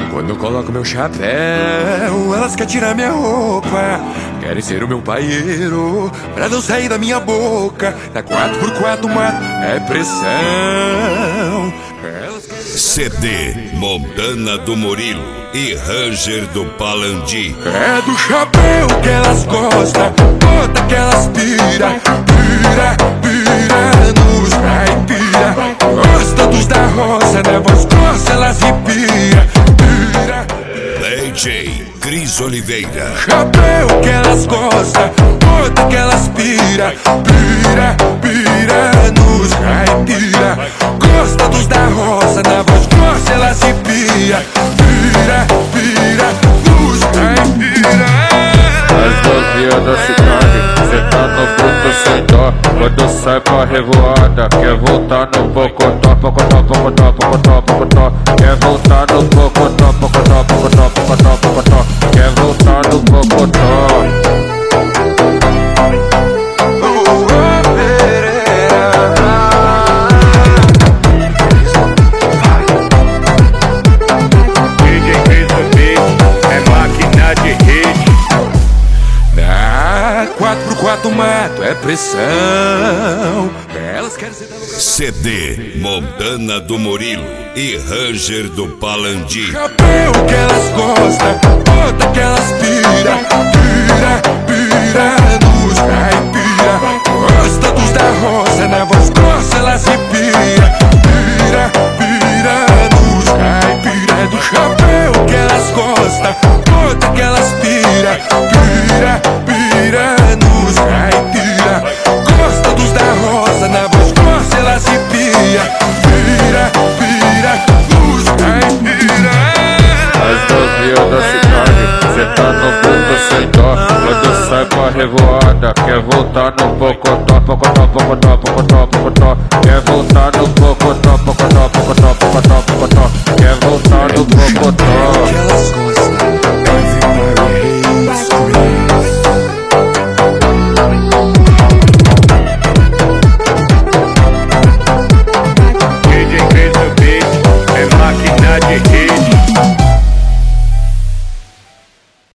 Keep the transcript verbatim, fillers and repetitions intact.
Quando eu coloco meu chapéu, elas querem tirar minha roupa, querem ser o meu paieiro pra não sair da minha boca. Na quatro por quatro mato é pressão. C D Montana do Murilo e Ranger do Palandi. É do chapéu que elas gostam, bota que elas pira, pira, pira nos caipira. Gosta dos da roça, né? Voz grossa, elas repira, pira. D J Cris Oliveira. Chapéu que elas gostam, bota que elas pira, pira, pira nos caipira. Gosta dos da roça, na voz grossa elas se pira, pira, pira nos caipira. As novinhas da cidade, cê tá no bruto sem dó. Quando sai pra revoada, quer voltar no pocotó, pocotó, pocotó, pocotó, pocotó. Quer voltar no pocotó, pocotó, pocotó, pocotó, pocotó. Quer voltar no pocotó. quatro por quatro mato é pressão. Elas querem ser da lugar. C D Montana do Murilo e Ranger do Palandi. Chapéu que elas gostam, bota que elas pira, pira, pira nos caipira. Gosta dos da roça, na voz grossa elas se pira, pira, pira nos caipira. É do chapéu que elas gostam, bota que elas pira, pira, pira nos caipira. Gosta dos da roça, na voz grossa ela se pira, pira, pira nos caipira. As novinhas da cidade, cê tá no bruto sem dó. Quando sai pra revoada, quer voltar no pocotó, pocotó, pocotó, pocotó, pocotó. Quer voltar no pocotó, pocotó, pocotó, pocotó, pocotó. Quer voltar no pocotó.